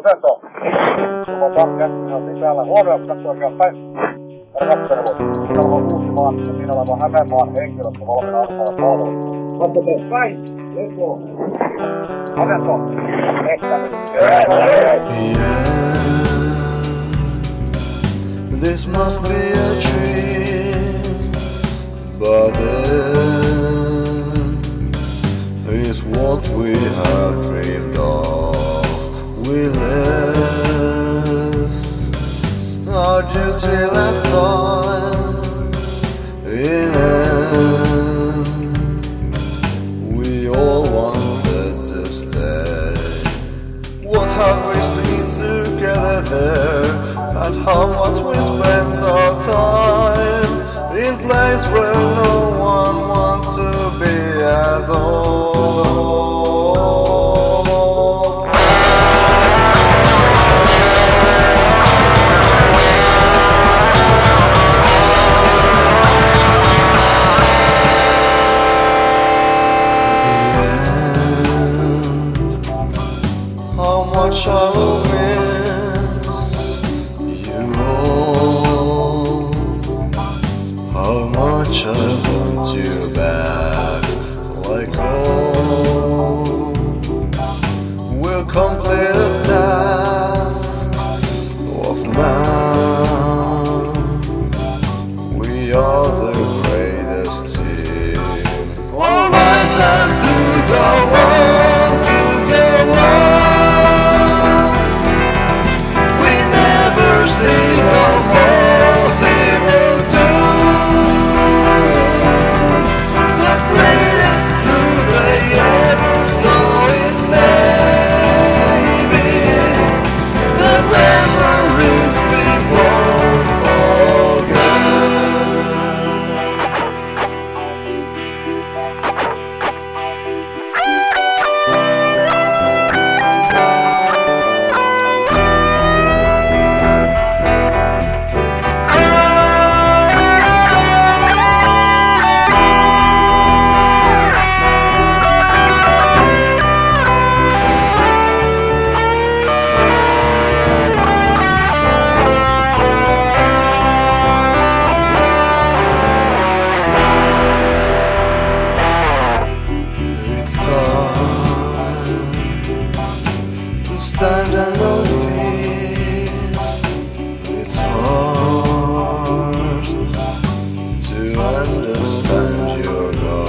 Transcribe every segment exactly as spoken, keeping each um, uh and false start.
Asento. Sulla on pakka, siinä on sisällä. Huomioon, katso oikein päin. Tarkattelu. Siinä on Uusimaan ja siinä oleva Hämeenmaan henkilöstö valmiina antaa palvelua. Katso päin. Let's go. Asento. Tehtävä. This must be a dream, but this is what we have dreamed of. We left our duty last time in end. We all wanted to stay. What have we seen together there? And how much we spent our time in place where no one wants to be at all. How much I will miss you all. How much I want you back. Like all we'll complete the task of man. We are the greatest team. All eyes have to go on, to go on. We never see no more zero two. The greatest through the ever flowing navy. The memories we won't forget. It's time to stand on our feet. It's hard to understand your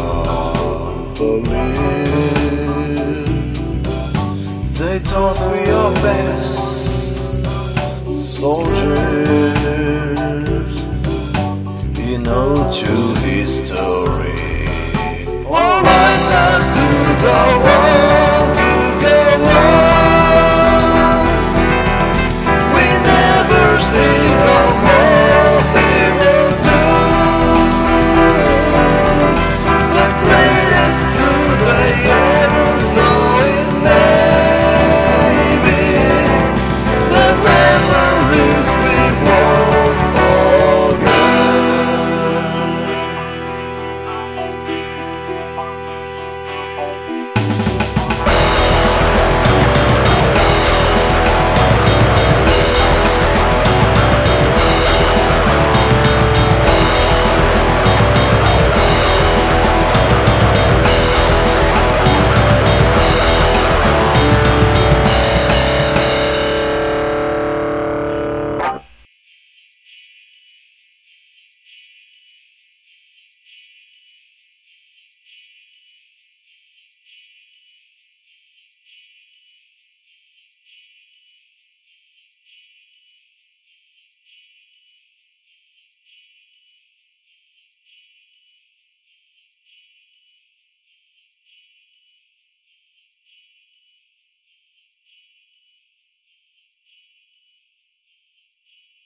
non-belief. They taught we are best soldiers in ode to history. All eyes have to go on.